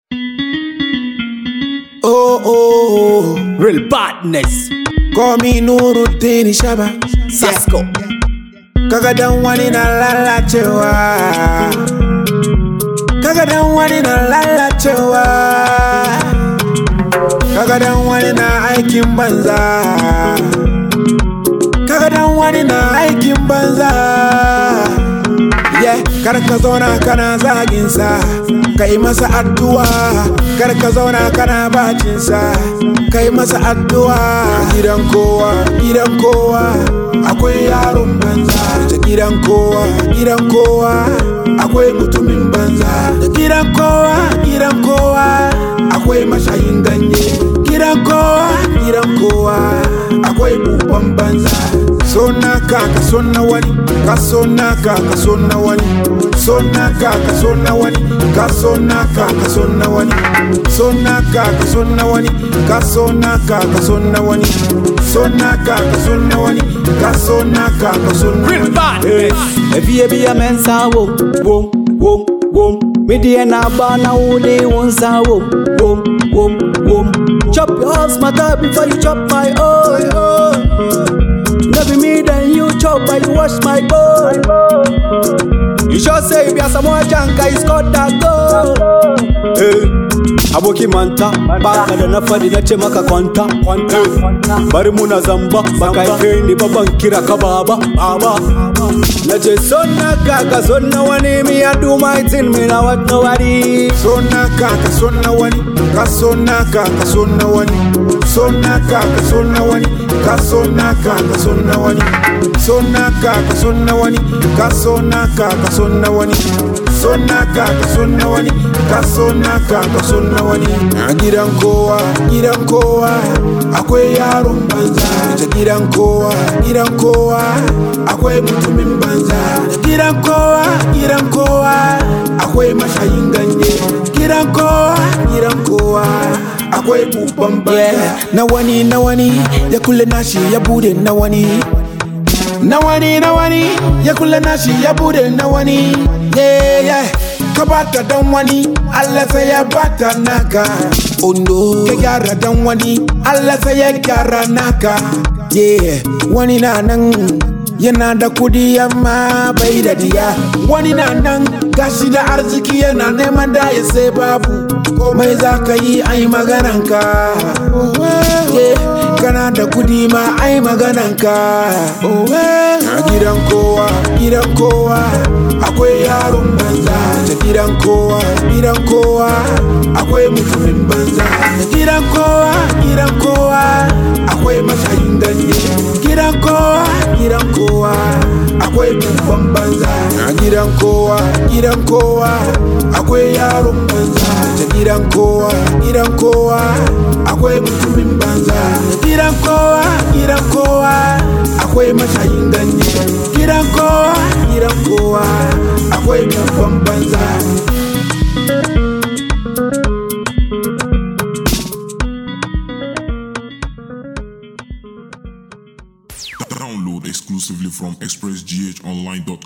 Real badness. Call me Nuruddin Shaba Sasko. Kaga dan wani na lalacewa, kaga dan wani na lalacewa, kaga dan wani na aikin banza, kaga dan wani na aikin banza. Yeah, kar ka zauna kana zaginsa, kai masa addu'a. Kar ka zauna kana bacinsa, kai masa addu'a. Gidan kowa akwai yaron banza. Da gidan kowa akwai mutumin banza. Da gidan kowa akwai mashayin ganye. Gidan kowa akwai buban banza. So naka ka so na wani, ka so naka ka so na wani. So naka ka so na wani, ka so naka ka so na wani. So naka ka so na wani, ka so naka ka so na wani. So naka ka so na wani, ka so naka ka so na Real wani. badness. If you be a mensa wo. Me the na bana wo de wonsa wo. Chop your house matter before you chop my own. No be me then you chop but you wash my bone. You sure say be a Samoa Janka is got that goal. Aboki manta baka da na fadi na ce maka kwanta bari muna zamba baka kai ni baban kira ka baba na ce sonna kaka sonna wani me I do my thing me na what nobody. So naka ka so na wani, ka so naka ka so na wani. So naka ka so na wani, ka so naka ka so na wani. So naka ka so na wani, ka so naka ka so na wani. So naka ka so na wani, ka so naka ka so na wani. A gidan kowa akwai yaron banza. Da gidan kowa akwai mutumin banza. Da gidan kowa akwai mashayin ganye. Gidan kowa akwai buban banza. Na wani ya kulle nashi ya bude na wani. Na wani ya kulle nashi ya bude na wani. Yeah. Ka bata dan wani, Allah sai ya bata naka. Ondo ka gyara dan wani, Allah sai ya gyara naka. Yeah, wani na nan yana da kudi amma bai da diya. Wani na nan gashi da arziki yana neman da ya sai babu. Komai za ka yi ai magananka. Yeah, kana da kudi ma ai magananka. A gidan kowa akwai yaron banza. Da gidan kowa akwai mutumin banza. Da gidan kowa akwai mashayin ganye. Gidan kowa akwai buban banza. A gidan kowa akwai yaron banza. Da gidan kowa akwai mutumin banza. Da gidan kowa akwai mashayin ganye. Gidan kowa akwai buban banza. Download exclusively from expressghonline.com.